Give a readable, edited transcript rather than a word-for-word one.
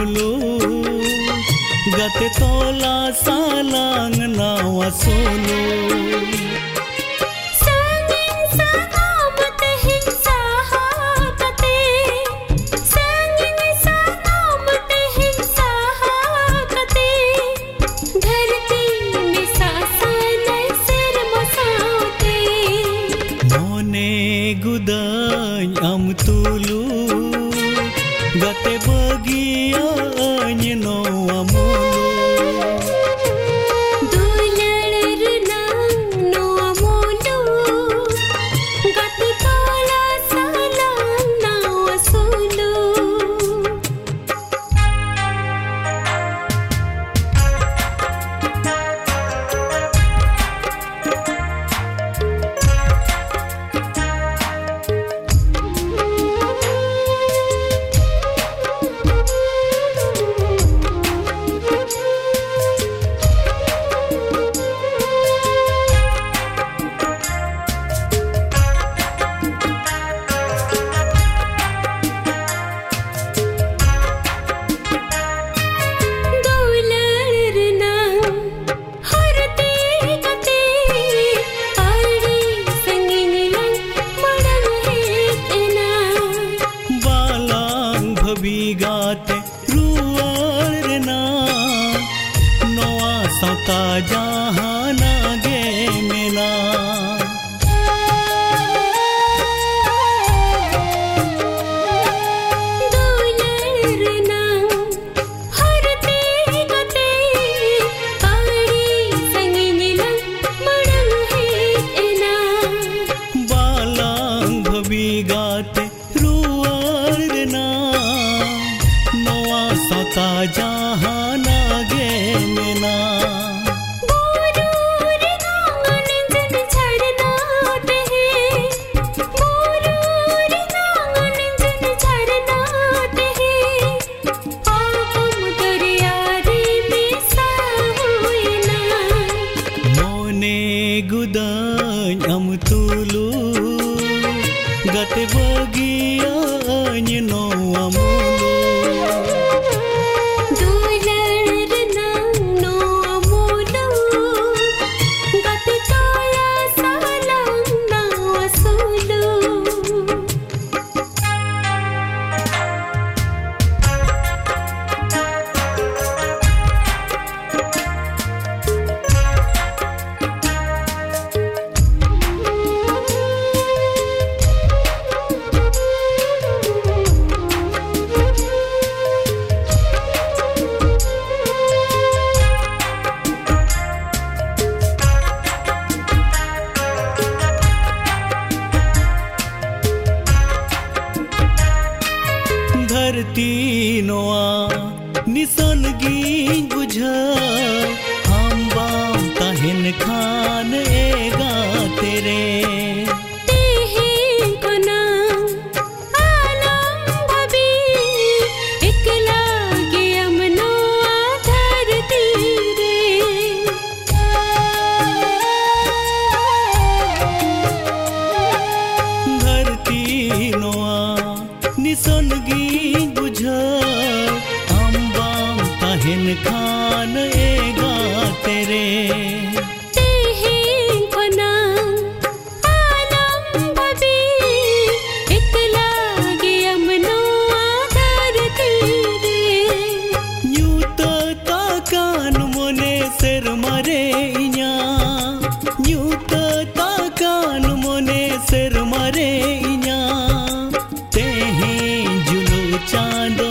tulu gate tola salang nawa solo gudany am tulu gate bagia no amulu dularna no amulu gate tola salang na wasulu gate ruarna noa sata jahana ge mena dularna harte gate ari sangilang madang hetna balang bhabi gate ruarna sata jahana ge mena बोरूर नांगन जन छड़ना ते बोरूर नांगन जन छड़ना ते आगम दरिया रे में साहुना मोने gudany am tulu gate bagia no amulu धरती नोआ निसनगी बुझा हम बाम तहन खान एगा तेरे निसनगी बुझा अम्बाम तहन खान एगा तेरे मोने सिर मरे इया यूं तो ताकान मोने सिर मरे इया चांद